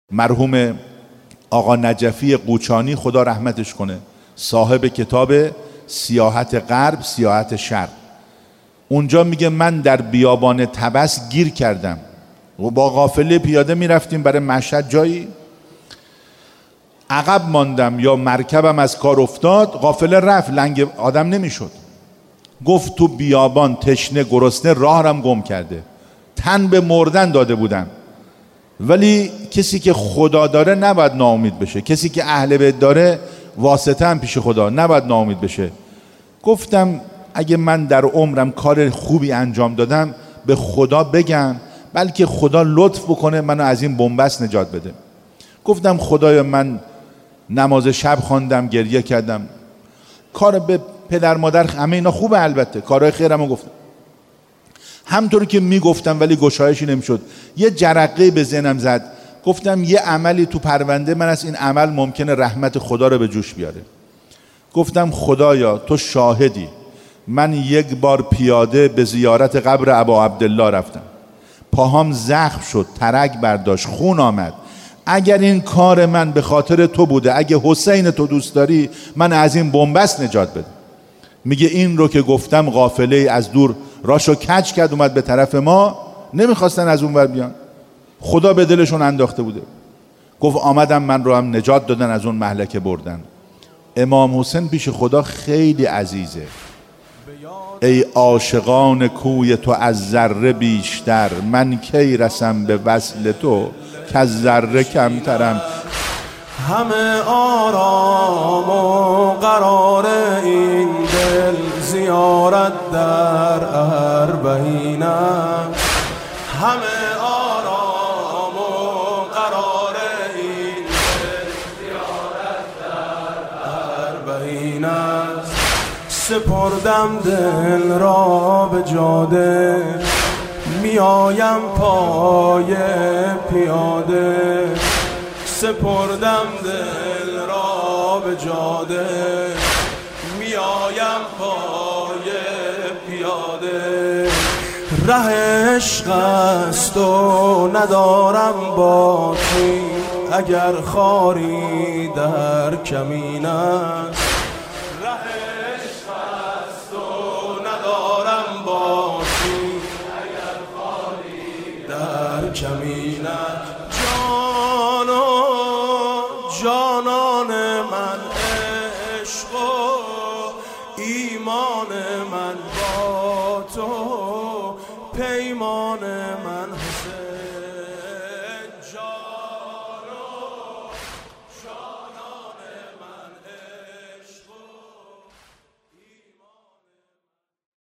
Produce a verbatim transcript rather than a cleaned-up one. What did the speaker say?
مرحوم آقا نجفی قوچانی خدا رحمتش کنه، صاحب کتاب سیاحت غرب سیاحت شرق، اونجا میگه من در بیابان طبس گیر کردم و با قافله پیاده میرفتیم برای مشهد جایی، عقب ماندم یا مرکبم از کار افتاد، قافله رفت، لنگ آدم نمیشد. گفت تو بیابان تشنه گرسنه راهرم گم کرده، تن به مردن داده بودم. ولی کسی که خدا داره نباید ناامید بشه، کسی که اهل بیت داره واسطه هم پیش خدا، نباید ناامید بشه. گفتم اگه من در عمرم کار خوبی انجام دادم به خدا بگم، بلکه خدا لطف بکنه منو از این بنبست نجات بده. گفتم خدایا من نماز شب خواندم، گریه کردم، کار به پدر مادر همه اینا خوبه، البته کارهای خیرمو گفتم، همطوری که میگفتم ولی گشایشی نمیشد. یه جرقه به ذهنم زد، گفتم یه عملی تو پرونده من از این عمل ممکنه رحمت خدا رو به جوش بیاره. گفتم خدایا تو شاهدی، من یک بار پیاده به زیارت قبر ابا عبدالله رفتم، پاهام زخم شد، ترک برداشت، خون آمد. اگر این کار من به خاطر تو بوده، اگه حسین تو دوست داری، من از این بنبست نجات بده. میگه این رو که گفتم قافله از دور راشو کج کرد اومد به طرف ما، نمیخواستن از اون ور بیان، خدا به دلشون انداخته بوده. گفت آمدم من رو هم نجات دادن، از اون مهلکه بردن. امام حسین پیش خدا خیلی عزیزه. ای عاشقان کوی تو از ذره بیشتر، من کی رسم به وصل تو که از ذره کمترم. همه آرام و قرار این دل زیارت در اربعینم، همه آرام و قرار این دل زیارت در اربعینم. سپردم دل را به جاده، میایم پای پیاده، سپردم دل را به جاده، میایم پای پیاده. ره عشق است و ندارم باطی، اگر خاری در کمین است. ره عشق است و ندارم باطی، اگر خاری در کمین است. جانان من عشق و ایمان من با تو، پیمان